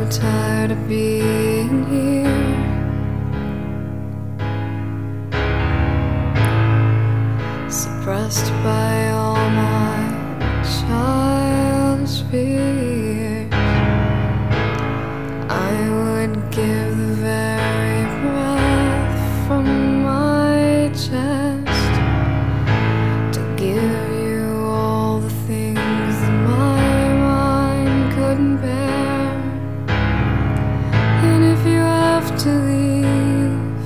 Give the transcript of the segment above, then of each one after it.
tired of being here. Suppressed by all my childish fears, I would give the very breath from my chest to give you all the things that my mind couldn't bear. And if you have to leave,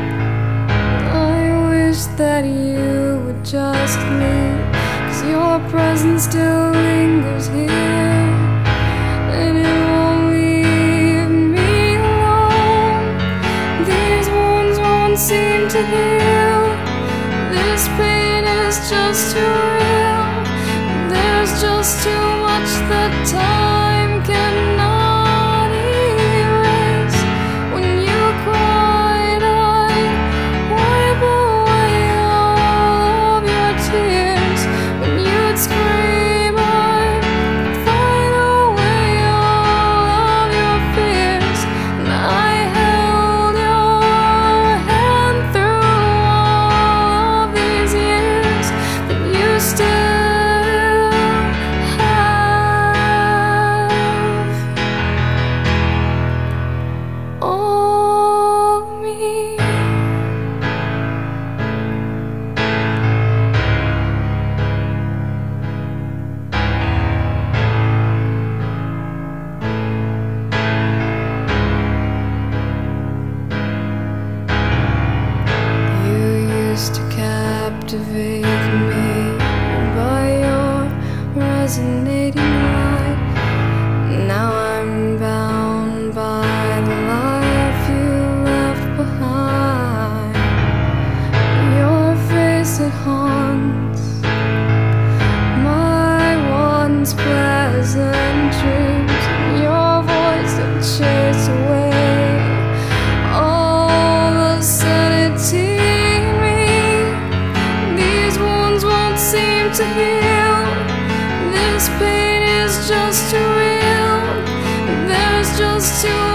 I wish that you would just leave, 'cause your presence still lingers here, and it won't leave me alone. These wounds won't seem to heal. This pain is just too real. There's just too much that time cannot erase. When you cried, I wipe away all of your tears. When you'd scream, I'd fight away all of your fears. And I held your hand through all of these years, but you still have all me. You used to captivate me by your resonating light. Now I'm bound by the life you left behind. Your face, it haunts my once pleasant dreams, and your voice that chased away all the sanity in me. These wounds won't seem to heal. This pain is just too real. There's just too